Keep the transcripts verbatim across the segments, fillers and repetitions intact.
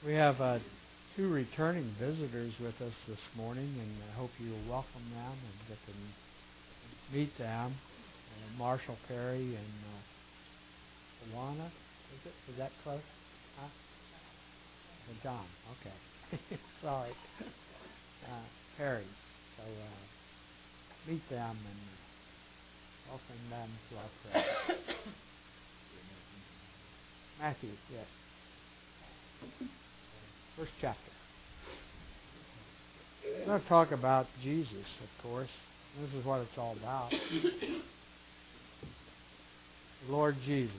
We have uh, two returning visitors with us this morning, and I hope you will welcome them and get to meet them. Uh, Marshall Perry and uh, Tawana, is it? Is that close? Huh? Uh, John, okay. Sorry. Uh, Perry. So uh, meet them and welcome them to our prayer. Matthew, yes. First chapter. We're going to talk about Jesus, of course. This is what it's all about. The Lord Jesus.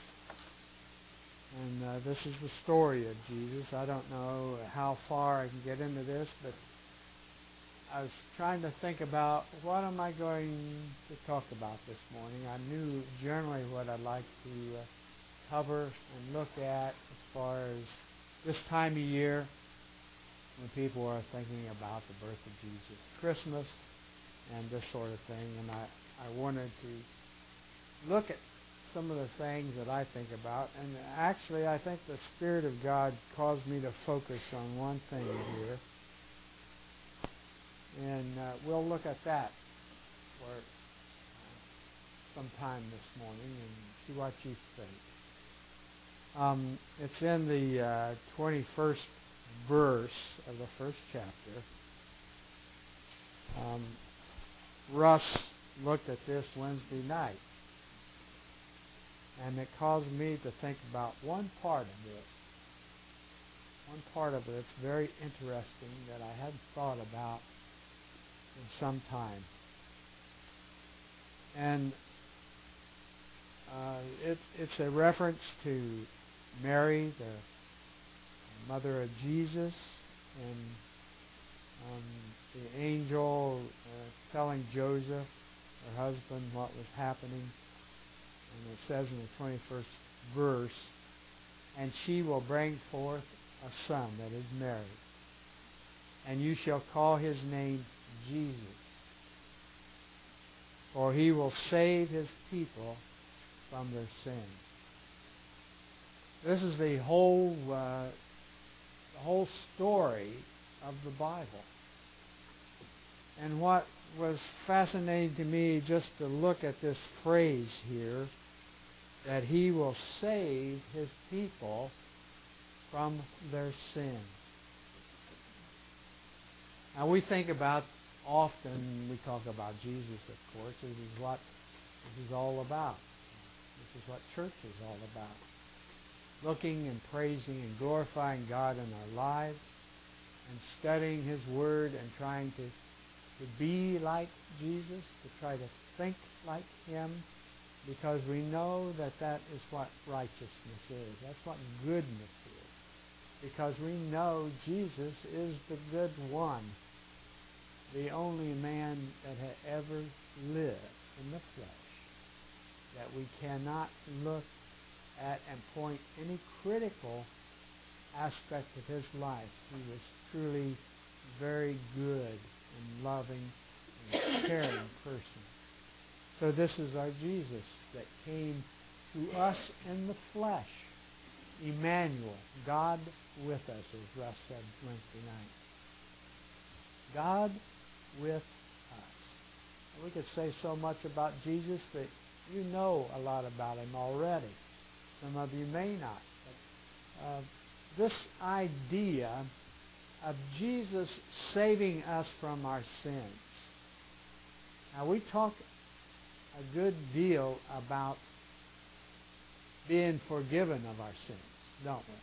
And uh, this is the story of Jesus. I don't know how far I can get into this, but I was trying to think about what am I going to talk about this morning. I knew generally what I'd like to uh, cover and look at as far as this time of year when people are thinking about the birth of Jesus, Christmas and this sort of thing. And I, I wanted to look at some of the things that I think about. And actually, I think the Spirit of God caused me to focus on one thing here. And uh, we'll look at that for uh, some time this morning and see what you think. Um, it's in the uh, twenty-first verse of the first chapter. Um, Russ looked at this Wednesday night, and it caused me to think about one part of this. One part of it that's very interesting that I hadn't thought about in some time. And uh, it, it's a reference to Mary, the mother of Jesus, and um, the angel uh, telling Joseph, her husband, what was happening. And it says in the twenty-first verse, "And she will bring forth a son," that is Mary, "and you shall call his name Jesus, for he will save his people from their sins." This is the whole uh, the whole story of the Bible. And what was fascinating to me just to look at this phrase here, that he will save his people from their sins. Now we think about, often we talk about Jesus, of course. This is what this is all about. This is what church is all about. Looking and praising and glorifying God in our lives and studying His Word and trying to, to be like Jesus, to try to think like Him, because we know that that is what righteousness is. That's what goodness is. Because we know Jesus is the good one, the only man that had ever lived in the flesh, that we cannot look at and point any critical aspect of his life. He was truly very good and loving and caring person. So this is our Jesus that came to us in the flesh. Emmanuel, God with us, as Russ said Wednesday night. God with us. And we could say so much about Jesus, but you know a lot about him already. Some of you may not. But, uh, this idea of Jesus saving us from our sins. Now, we talk a good deal about being forgiven of our sins, don't we?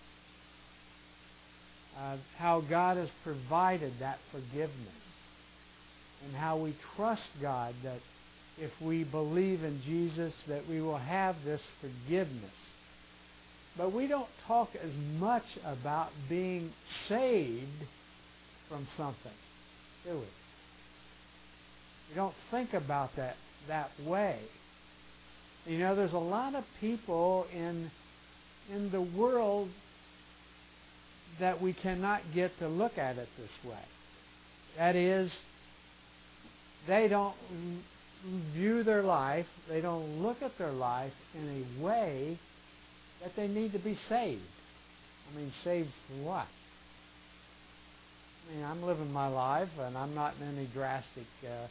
Uh, how God has provided that forgiveness, and how we trust God that if we believe in Jesus that we will have this forgiveness. But we don't talk as much about being saved from something, do we? We don't think about that that way. You know, there's a lot of people in in the world that we cannot get to look at it this way. That is, they don't view their life, they don't look at their life in a way that they need to be saved. I mean, saved for what? I mean, I'm living my life, and I'm not in any drastic uh, uh,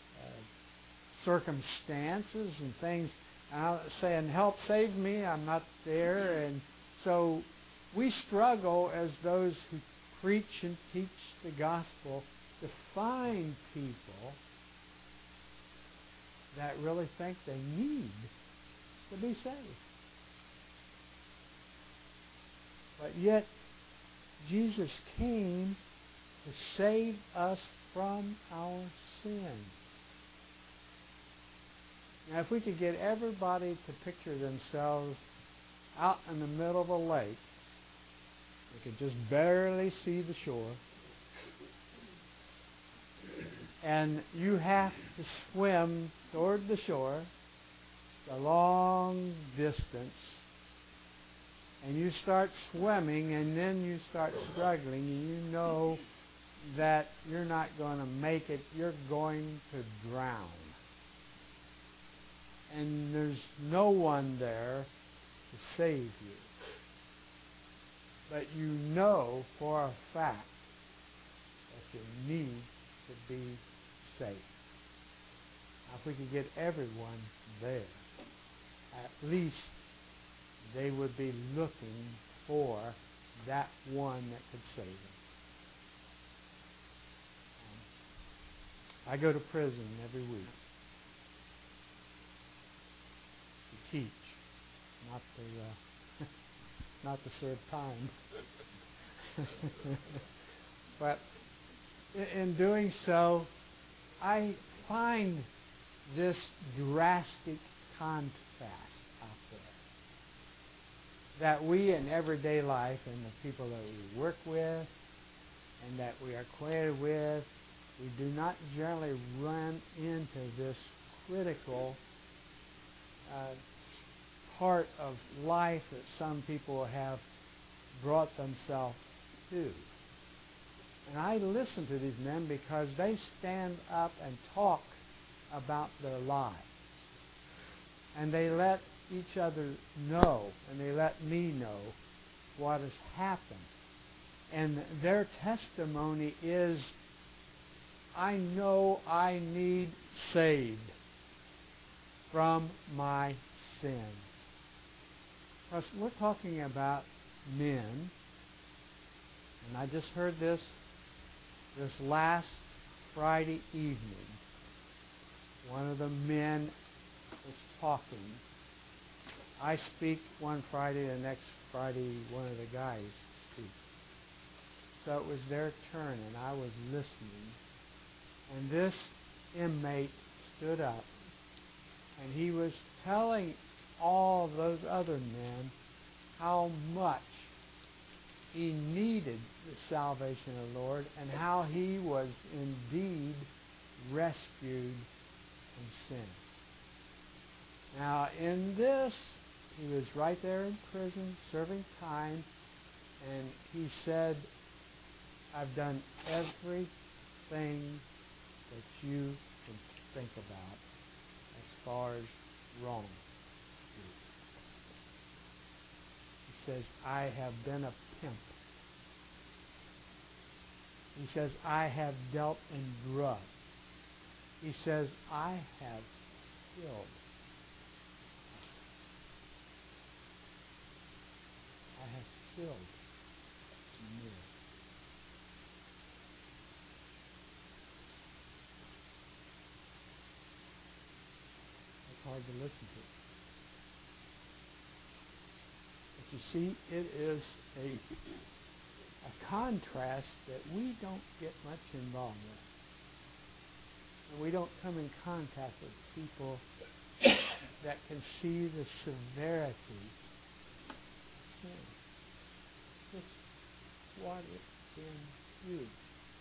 circumstances and things. I'm saying, help save me. I'm not there. And so we struggle as those who preach and teach the gospel to find people that really think they need to be saved. But yet, Jesus came to save us from our sins. Now, if we could get everybody to picture themselves out in the middle of a lake, they could just barely see the shore, and you have to swim toward the shore a long distance, and you start swimming, and then you start struggling, and you know that you're not going to make it. You're going to drown. And there's no one there to save you. But you know for a fact that you need to be saved. Now, if we could get everyone there, at least they would be looking for that one that could save them. I go to prison every week to teach, not to uh, not to serve time. But in doing so, I find this drastic contrast out there that we in everyday life and the people that we work with and that we are acquainted with, we do not generally run into this critical uh, part of life that some people have brought themselves to. And I listen to these men because they stand up and talk about their lives. And they let each other know, and they let me know what has happened. And their testimony is, I know I need saved from my sins. Because we're talking about men, and I just heard this this last Friday evening. One of the men was talking. I speak one Friday, the next Friday one of the guys speaks. So it was their turn, and I was listening. And this inmate stood up, and he was telling all those other men how much he needed the salvation of the Lord and how he was indeed rescued from sin. Now, in this, he was right there in prison serving time, and he said, I've done everything that you can think about as far as wrong. He says, I have been a pimp. He says, I have dealt in drugs. He says, I have killed. I have killed men. It's hard to listen to. But you see, it is a, a contrast that we don't get much involved with. And we don't come in contact with people that can see the severity of sin. Just what it can do.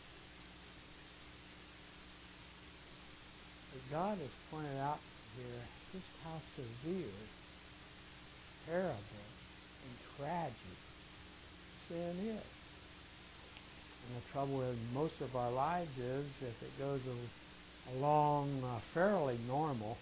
But God has pointed out here just how severe, terrible, and tragic sin is. And the trouble with most of our lives is if it goes along uh, fairly normal,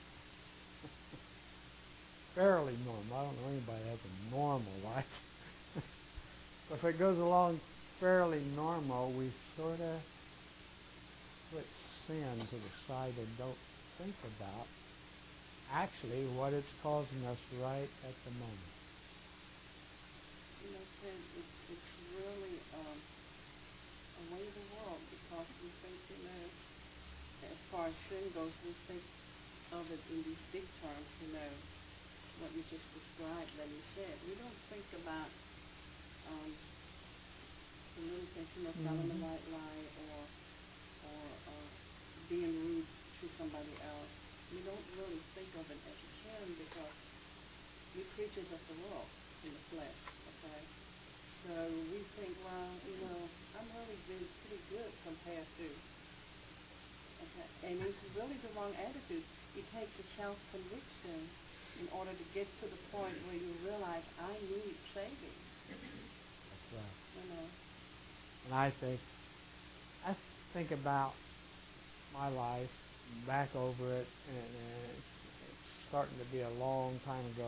fairly normal. I don't know anybody that has a normal life. if it goes along fairly normal, we sort of put sin to the side and don't think about actually what it's causing us right at the moment. You know, Ted, it, it's really um, a way of the world because we think, you know, as far as sin goes, we think of it in these big terms, you know, what you just described, that you said. We don't think about um, the little things, you know, telling Mm-hmm. the white lie or or uh, being rude to somebody else. We don't really think of it as a sin because we're creatures of the world in the flesh, okay? So we think, well, you know, I'm really doing pretty good compared to, okay? And it's really the wrong attitude. It takes a self-conviction in order to get to the point where you realize I need saving. That's right. You know. And I think, I think about my life, back over it, and uh, it's, it's starting to be a long time ago.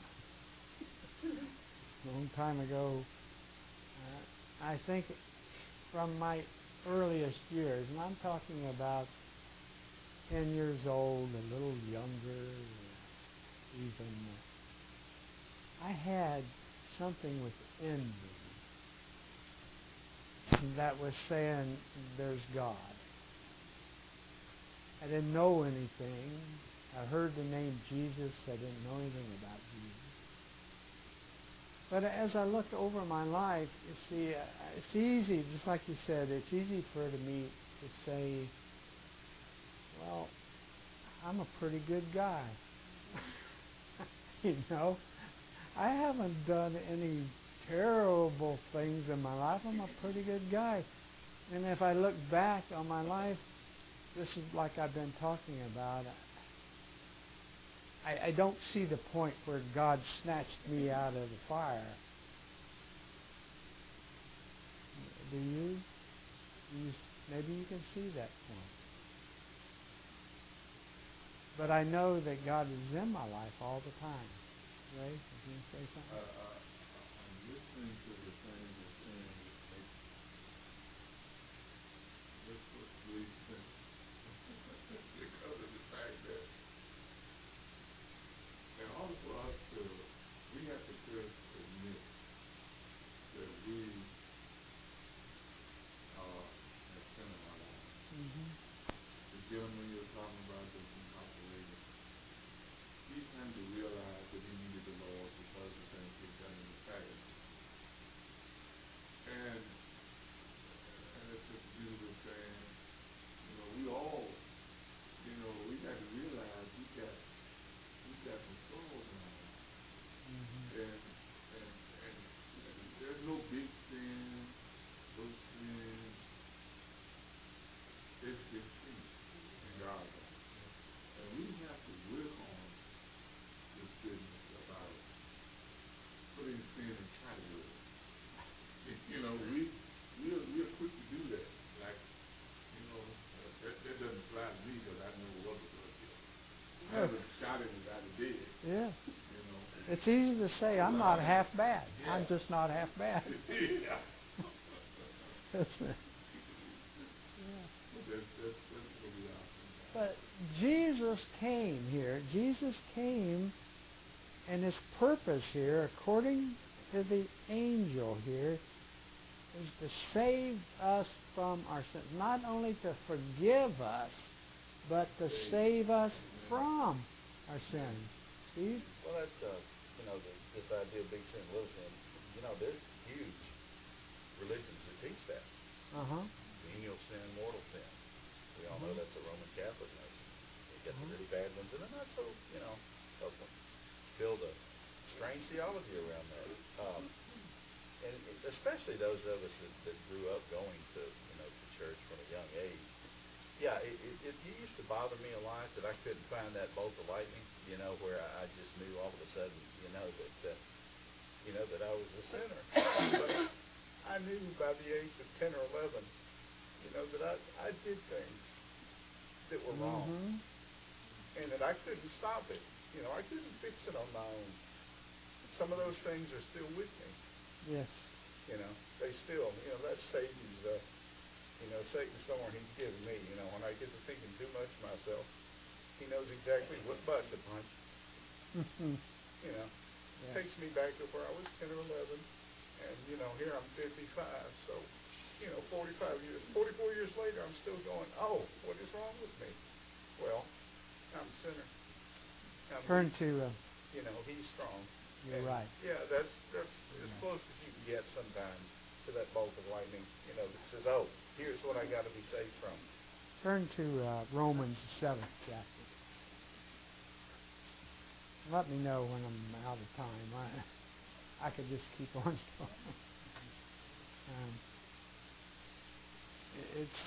long time ago. Uh, I think from my earliest years, and I'm talking about ten years old, a little younger, even, I had something within me that was saying, there's God. I didn't know anything. I heard the name Jesus. I didn't know anything about Jesus. But as I look over my life, you see, uh, it's easy, just like you said, it's easy for me to say, well, I'm a pretty good guy. You know, I haven't done any terrible things in my life. I'm a pretty good guy. And if I look back on my life, this is like I've been talking about. I, I don't see the point where God snatched me out of the fire. Do you? Do you? Maybe you can see that point. But I know that God is in my life all the time. Ray, you can say something? Uh, uh, I'm listening to the things you're saying, which makes this complete sense. Because of the fact that in order for us to, we have to first admit that we are have sin in our lives. Mm-hmm. The gentleman you were talking about that's incarcerated, he came to realize that he needed the Lord because of things he'd done in the past. And, and it's just a beautiful thing. You know, we all, you know, we got to realize we got we got some flaws in our life. Mm-hmm. And, and and and there's no big sin, no sin. It's big sin in God's eyes. And we have to work on this business about putting sin in categories. You know, we we're we're quick to do that. Like, you know, uh, that that doesn't apply to me because I know what was going to I Yeah. was shot at and got dead. Yeah. You know. It's easy to say, I'm not half bad. Yeah. I'm just not half bad. Yeah. Isn't it? But that's, that's, that's where we are sometimes. But Jesus came here. Jesus came, and his purpose here, according to the angel here, is to save us from our sins. Not only to forgive us, but to save us from our sins. Steve? Well, that's, uh, you know, the, this idea of big sin, little sin, you know, there's huge religions that teach that. Uh-huh. Venial sin, mortal sin. We all know Uh-huh. that's a Roman Catholic notion. You get Uh-huh. the really bad ones, and they're not so, you know, help them build a strange theology around that. Um, and it, especially those of us that, that grew up going to, you know, to church from a young age. Yeah, it, it, it used to bother me a lot that I couldn't find that bolt of lightning, you know, where I, I just knew all of a sudden, you know, that, uh, you know, that I was a sinner. But I knew by the age of ten or eleven, you know, that I, I did things that were wrong. Mm-hmm. And that I couldn't stop it. You know, I couldn't fix it on my own. Some of those things are still with me. Yes. You know, they still, you know, that's Satan's, uh, you know, Satan's thorn he's given me. You know, when I get to thinking too much of myself, he knows exactly what button to punch. You know, Yeah. takes me back to where I was ten or eleven, and, you know, here I'm fifty-five, so, you know, forty-five years, forty-four years later, I'm still going, oh, what is wrong with me? Well, I'm a sinner. I'm Turn weak. to. Uh, You know, he's strong. You're And, right. Yeah, that's that's as Yeah. close as you can get sometimes to that bolt of lightning, you know, that says, oh, here's what I got to be saved from. Turn to uh, Romans the seventh chapter. Let me know when I'm out of time. I, I could just keep on going. um, it's.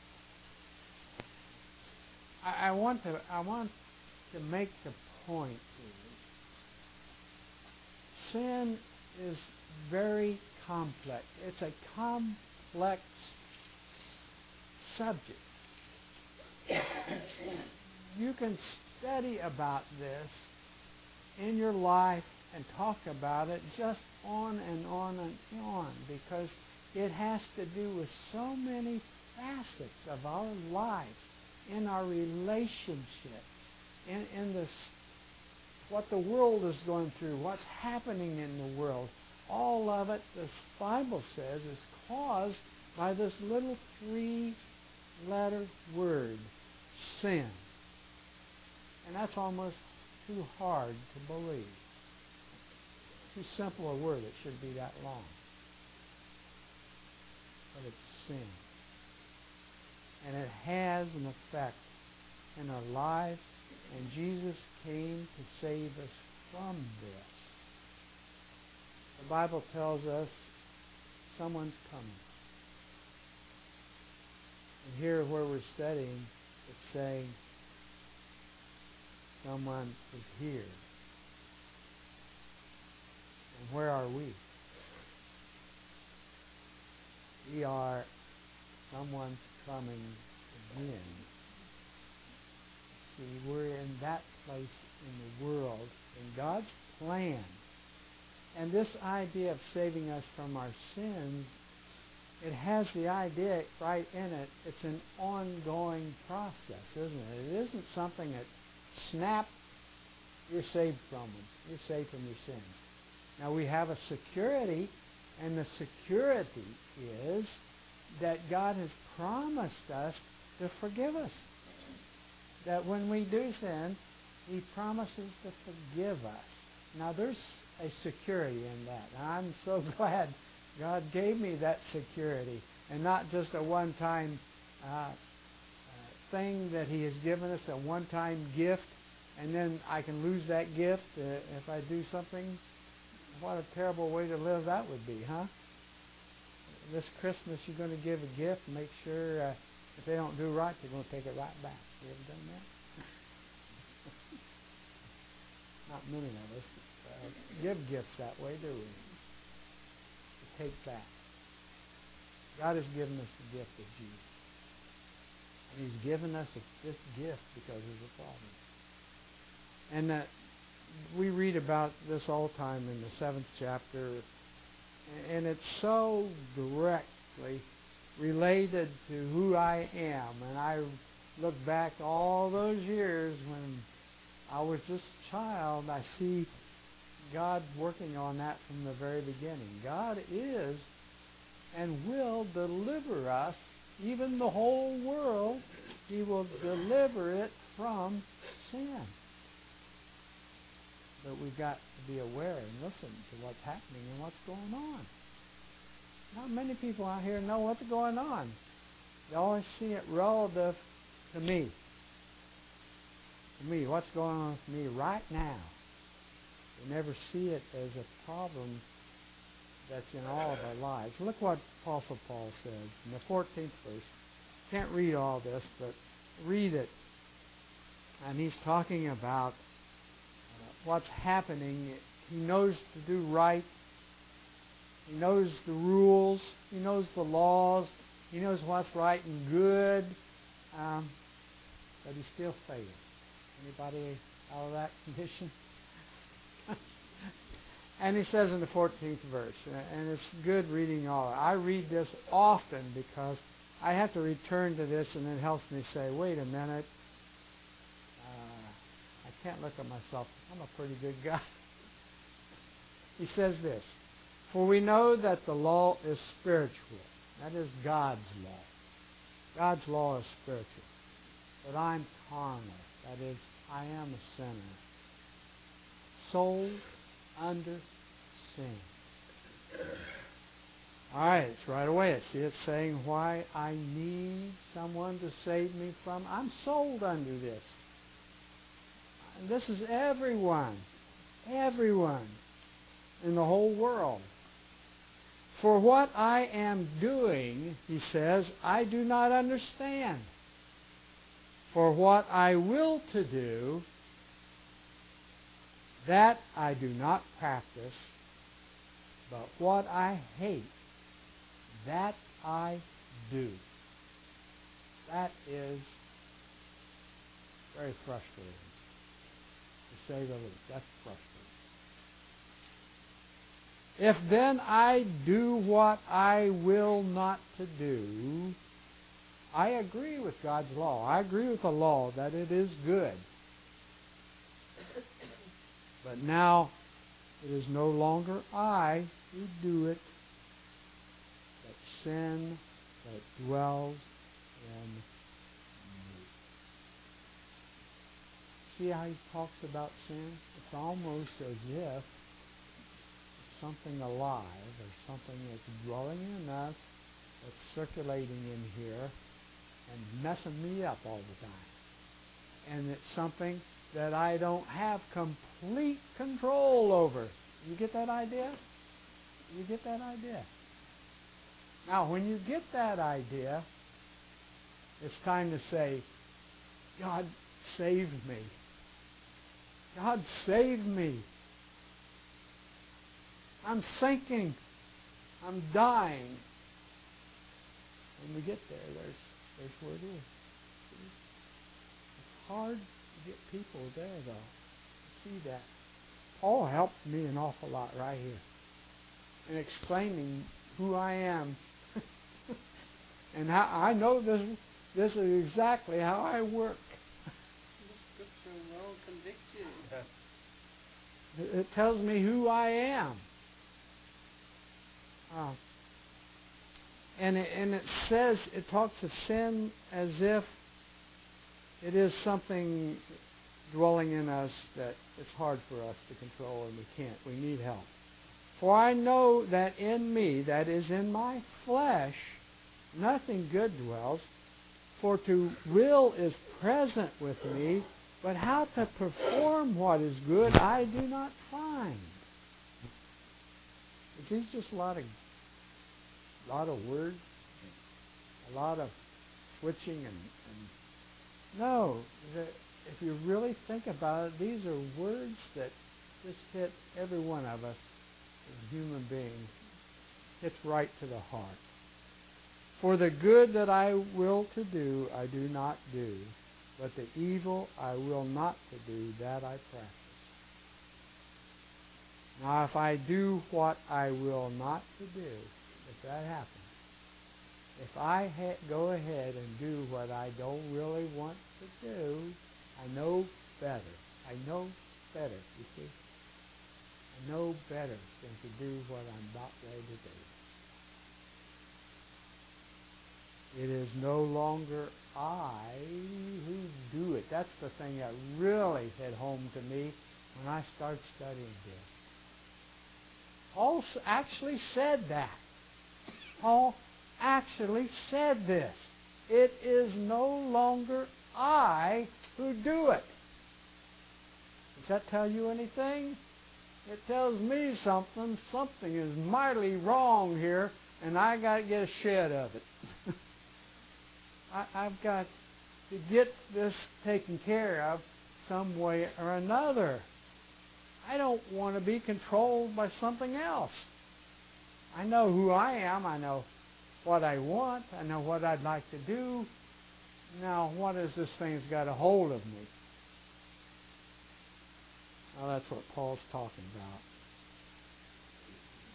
I, I want to. I want to make the point here. Sin is very complex. It's a complex subject. You can study about this in your life and talk about it just on and on and on, because it has to do with so many facets of our lives, in our relationships, in, in this, what the world is going through, what's happening in the world. All of it, the Bible says, is caused by this little three-letter word, sin. And that's almost too hard to believe. Too simple a word, it should be that long. But it's sin. And it has an effect in our lives, and Jesus came to save us from this. The Bible tells us someone's coming. And here where we're studying, it's saying someone is here. And where are we? We are someone's coming again. See, we're in that place in the world, in God's plan. And this idea of saving us from our sins, it has the idea right in it. It's an ongoing process, isn't it? It isn't something that, snap, you're saved from them. You're saved from your sins. Now, we have a security, and the security is that God has promised us to forgive us. That when we do sin, He promises to forgive us. Now, there's a security in that. And I'm so glad God gave me that security, and not just a one-time uh, uh, thing that He has given us, a one-time gift, and then I can lose that gift uh, if I do something. What a terrible way to live that would be, huh? This Christmas, you're going to give a gift, and make sure uh, if they don't do right, you're going to take it right back. You ever done that? Not many of us uh, give gifts that way, do we? To take back. God has given us the gift of Jesus. And He's given us a, this gift because there's a problem. And uh, we read about this all the time in the seventh chapter, and it's so directly related to who I am. And I look back all those years when I was just a child, I see God working on that from the very beginning. God is and will deliver us, even the whole world. He will deliver it from sin. But we've got to be aware and listen to what's happening and what's going on. Not many people out here know what's going on. They always see it relative to me. To me, what's going on with me right now. They never see it as a problem that's in all of our lives. Look what Apostle Paul says in the fourteenth verse. Can't read all this, but read it. And he's talking about uh, what's happening. He knows to do right. He knows the rules. He knows the laws. He knows what's right and good. Um, but he still fails. Anybody out of that condition? And he says in the fourteenth verse, and it's good reading all. I read this often because I have to return to this, and it helps me say, wait a minute, uh, I can't look at myself. I'm a pretty good guy. He says this, for we know that the law is spiritual. That is God's law. God's law is spiritual. But I'm carnal. That is, I am a sinner. Sold under sin. All right, it's right away. See, it's saying why I need someone to save me from. I'm sold under this. And this is everyone. Everyone in the whole world. For what I am doing, he says, I do not understand. For what I will to do, that I do not practice, but what I hate, that I do. That is very frustrating, to say the least. That's frustrating. If then I do what I will not to do, I agree with God's law. I agree with the law that it is good. But now it is no longer I who do it, but sin that dwells in me. See how he talks about sin? It's almost as if it's something alive or something that's dwelling in us, that's circulating in here and messing me up all the time. And it's something that I don't have complete control over. You get that idea? You get that idea? Now, when you get that idea, it's time to say, God, save me. God, save me. I'm sinking. I'm dying. When we get there, there's, there's where it is. It's hard to get people there, though. See that. Paul helped me an awful lot right here in explaining who I am. And how I know this this is exactly how I work. The scripture will convict you. It, it tells me who I am. Uh, and, it, and it says, it talks of sin as if it is something dwelling in us that it's hard for us to control, and we can't. We need help. For I know that in me, that is in my flesh, nothing good dwells. For to will is present with me, but how to perform what is good I do not find. Is these just a lot of, lot of words? A lot of switching and, and no. The, if you really think about it, these are words that just hit every one of us as human beings. Hits right to the heart. For the good that I will to do, I do not do, but the evil I will not to do, that I practice. Now, if I do what I will not to do, if that happens, if I ha- go ahead and do what I don't really want to do, I know better. I know better, you see. I know better than to do what I'm about ready to do. It is no longer I who do it. That's the thing that really hit home to me when I started studying this. Paul actually said that. Paul actually said this. It is no longer I who do it. Does that tell you anything? It tells me something. Something is mightily wrong here, and I got to get a shed of it. I, I've got to get this taken care of some way or another. I don't want to be controlled by something else. I know who I am. I know what I want. I know what I'd like to do. Now, what is this thing's got a hold of me? Well, that's what Paul's talking about.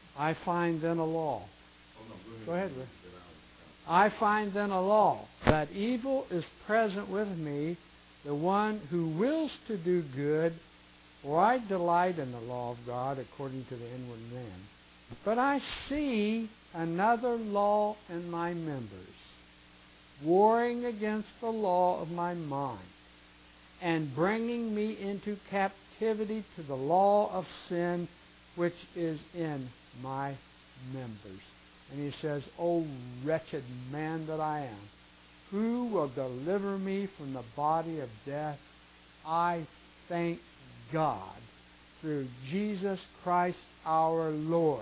I find then a law. Oh, no, go ahead. Go ahead, Rick. Then I'll- I find then a law, that evil is present with me, the one who wills to do good, for I delight in the law of God according to the inward man. But I see another law in my members, warring against the law of my mind, and bringing me into captivity to the law of sin which is in my members. And he says, O wretched man that I am, who will deliver me from the body of death? I thank God through Jesus Christ our Lord.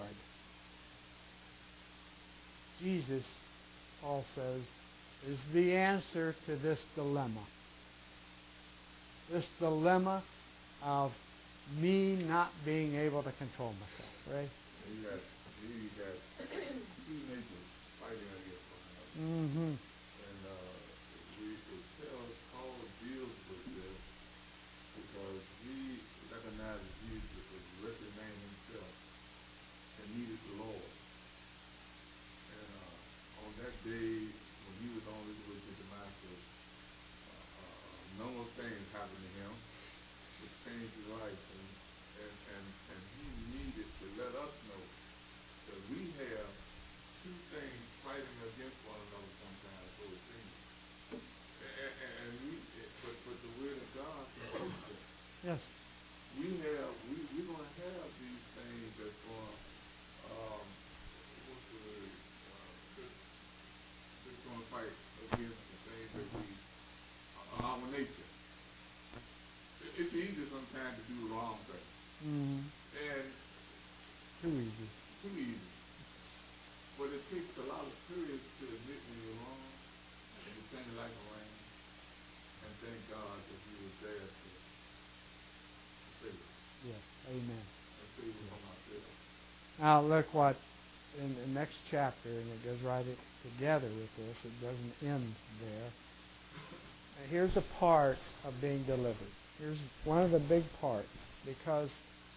Jesus, Paul says, is the answer to this dilemma. This dilemma of me not being able to control myself, right? You got, you got two natures fighting against one another. Mm-hmm. And uh, we, it tells, Paul deals with this because he recognizes Jesus as the wretched man himself and needed the Lord. And uh, on that day when he was on his way to Damascus, uh, uh, number of things happened to him which changed his life. And, and, and, and he needed to let us know that we have two things fighting against one another sometimes, so it seems. And, and, and we, but, but the Word of God can teach us. Yes. We have, we, we're going to have these things that's going to, um, what's the word, uh, that's, that's going to fight against the things that we, uh, our nature. It, it's easy sometimes to do the wrong thing. Mm-hmm. And Too easy. too easy. But it takes a lot of courage to admit when you're wrong and to sing like a rain and thank God that He was there to, to save us Yes. Amen. and save us from ourselves. Now look what in the next chapter, and it goes right it, together with this. It doesn't end there. Uh, Here's a part of being delivered. Here's one of the big parts, because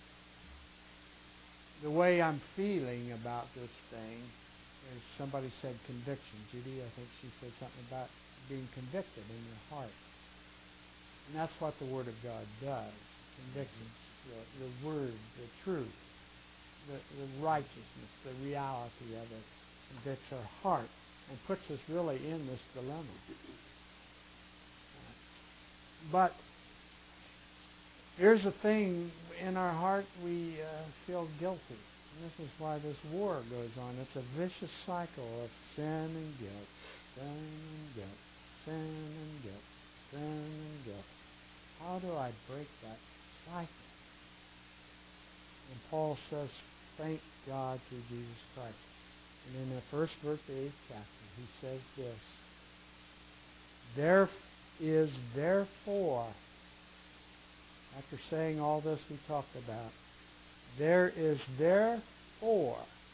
the way I'm feeling about this thing is, somebody said conviction. Judy, I think she said something about being convicted in your heart. And that's what the Word of God does. Convicts us. The, the Word, the truth, the, the righteousness, the reality of it convicts our heart and puts us really in this dilemma. But here's the thing, in our heart we uh, feel guilty. And this is why this war goes on. It's a vicious cycle of sin and guilt, sin and guilt, sin and guilt, sin and guilt. How do I break that cycle? And Paul says, thank God through Jesus Christ. And in the first verse of the eighth chapter, he says this, there is therefore, after saying all this we talked about, there is therefore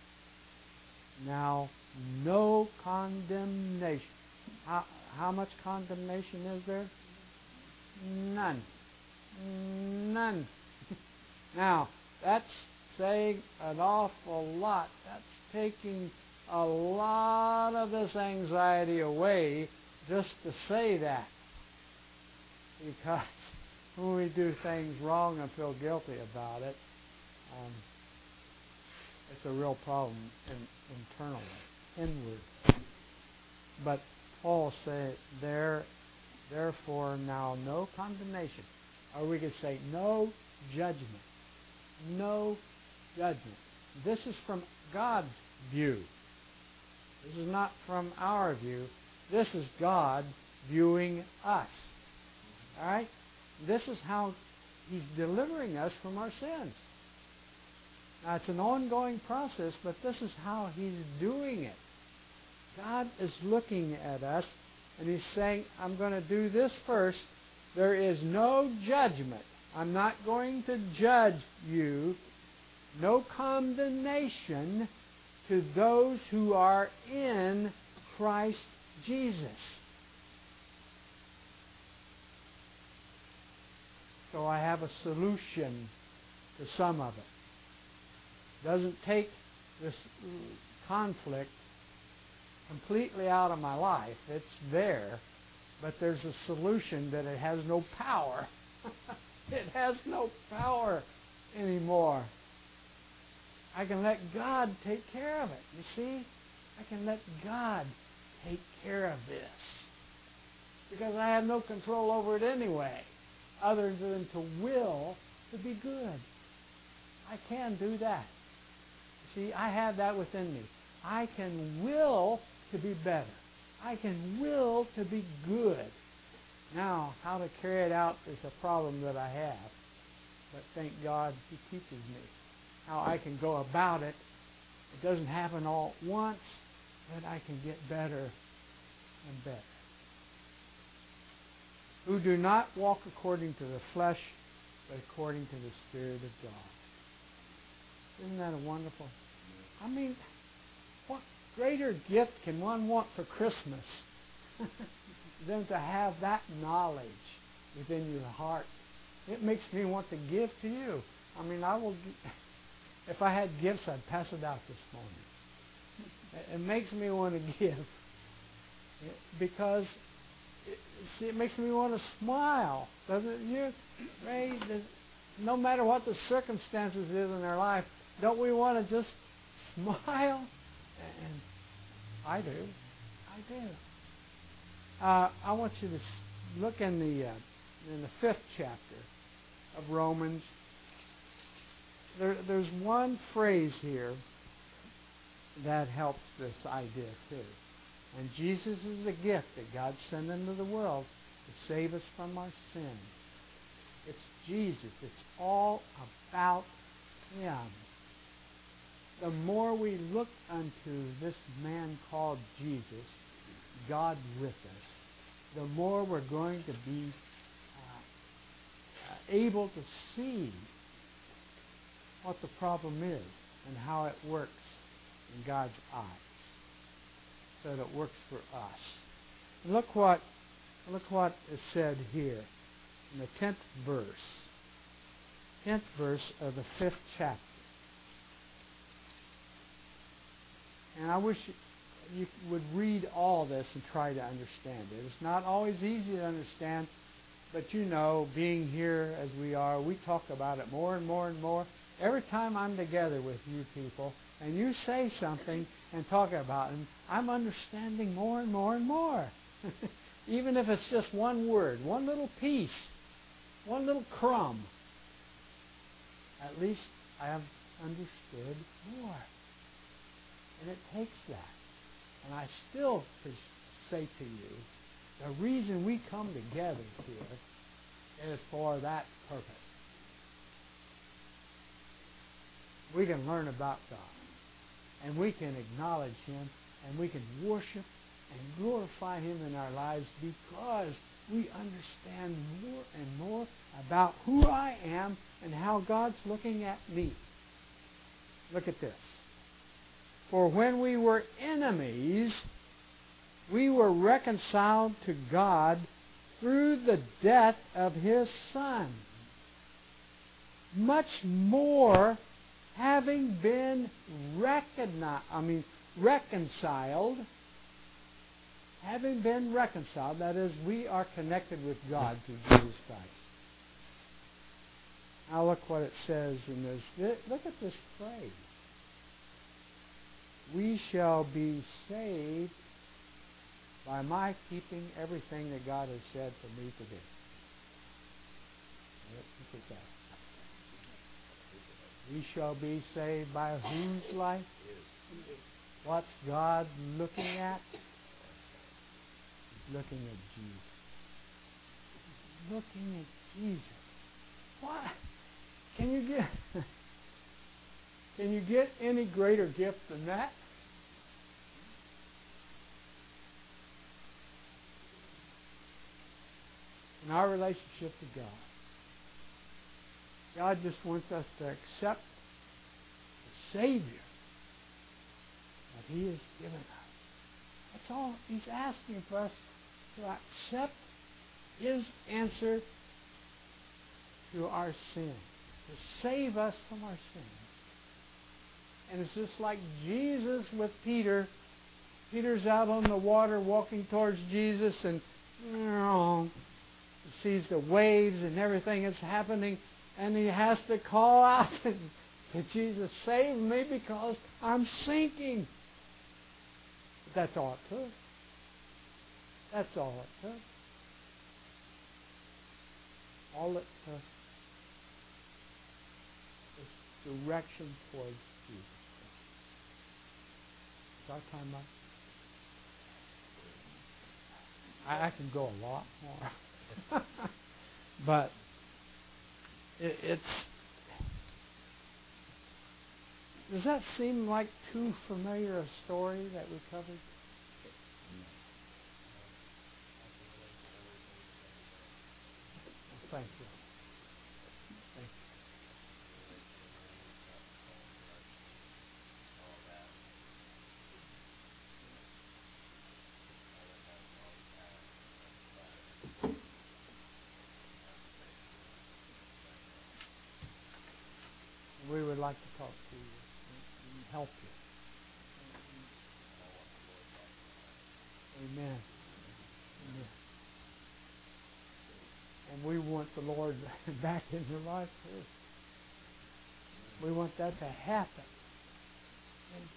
now no condemnation. How, how much condemnation is there? None. None. Now, that's saying an awful lot. That's taking a lot of this anxiety away just to say that. Because when we do things wrong and feel guilty about it, um, it's a real problem in, internally, inward. But Paul said, there, therefore now no condemnation. Or we could say no judgment. No judgment. This is from God's view. This is not from our view. This is God viewing us. All right? This is how He's delivering us from our sins. Now, it's an ongoing process, but this is how He's doing it. God is looking at us, and He's saying, I'm going to do this first. There is no judgment. I'm not going to judge you. No condemnation to those who are in Christ Jesus. So I have a solution to some of it. Doesn't take this conflict completely out of my life. It's there, but there's a solution that it has no power. It has no power anymore. I can let God take care of it. You see? I can let God take care of this. Because I have no control over it anyway, other than to will to be good. I can do that. You see, I have that within me. I can will to be better. I can will to be good. Now, how to carry it out is a problem that I have. But thank God He teaches me how I can go about it. It doesn't happen all at once, but I can get better and better. Who do not walk according to the flesh, but according to the Spirit of God. Isn't that a wonderful? I mean, what greater gift can one want for Christmas than to have that knowledge within your heart? It makes me want to give to you. I mean, I will. If I had gifts, I'd pass it out this morning. It makes me want to give because it, see, it makes me want to smile, doesn't it? You, Ray, no matter what the circumstances is in our life, don't we want to just smile? And I do. I do. Uh, I want you to look in the uh, in the fifth chapter of Romans. There, there's one phrase here that helps this idea too. And Jesus is the gift that God sent into the world to save us from our sin. It's Jesus. It's all about Him. The more we look unto this man called Jesus, God with us, the more we're going to be uh, uh, able to see what the problem is and how it works in God's eyes, so that it works for us. And look what look what is said here in the tenth verse, tenth verse of the fifth chapter. And I wish you would read all this and try to understand it. It's not always easy to understand, but you know, being here as we are, we talk about it more and more and more. Every time I'm together with you people, and you say something and talk about it, I'm understanding more and more and more. Even if it's just one word, one little piece, one little crumb, at least I have understood more. And it takes that. And I still say to you, the reason we come together here is for that purpose. We can learn about God. And we can acknowledge Him. And we can worship and glorify Him in our lives because we understand more and more about who I am and how God's looking at me. Look at this. For when we were enemies, we were reconciled to God through the death of His Son. Much more, having been recognized, I mean, reconciled, having been reconciled, that is, we are connected with God through Jesus Christ. Now look what it says in this. Look at this phrase. We shall be saved by my keeping everything that God has said for me to do. What's it say? We shall be saved by whose life? What's God looking at? He's looking at Jesus. He's looking at Jesus. What? Can you get Can you get any greater gift than that? In our relationship to God, God just wants us to accept the Savior that He has given us. That's all He's asking for us, to accept His answer to our sin, to save us from our sin. And it's just like Jesus with Peter. Peter's out on the water walking towards Jesus, and you know, he sees the waves and everything that's happening, and he has to call out to Jesus, save me because I'm sinking. But that's all it took. That's all it took. All it took was direction towards Jesus. Is our time up? I, I can go a lot more. But it, it's... Does that seem like too familiar a story that we covered? Thank you. Thank you. We would like to talk to you and help you. Amen. Amen. And we want the Lord back in your life too. We want that to happen. And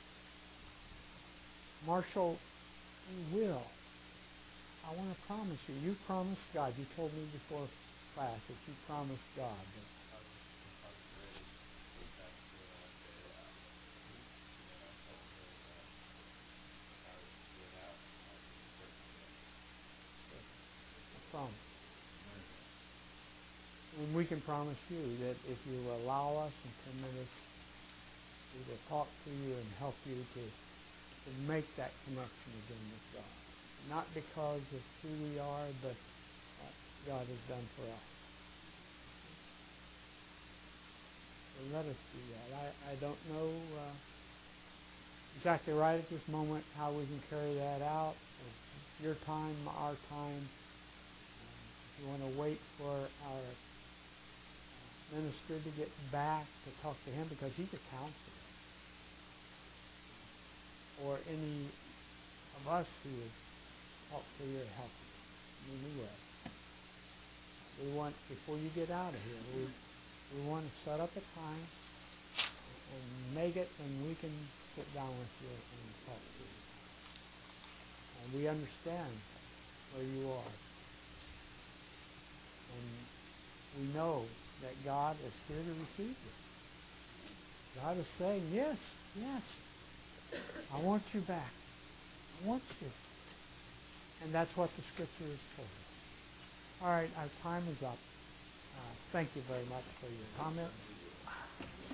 Marshall, we will. I want to promise you. You promised God. You told me before class that you promised God that promise. And we can promise you that if you allow us and permit us, we will talk to you and help you to, to make that connection again with God. Not because of who we are, but what God has done for us. So let us do that. I, I don't know uh, exactly right at this moment how we can carry that out. It's your time, our time. If you want to wait for our minister to get back to talk to him, because he's a counselor, or any of us who would talk to you or help you in any way. We want, before you get out of here, we, we want to set up a time and make it, and we can sit down with you and talk to you. And we understand where you are. And we know that God is here to receive you. God is saying, yes, yes, I want you back. I want you. And that's what the Scripture is told us. All right, our time is up. Uh, thank you very much for your comments.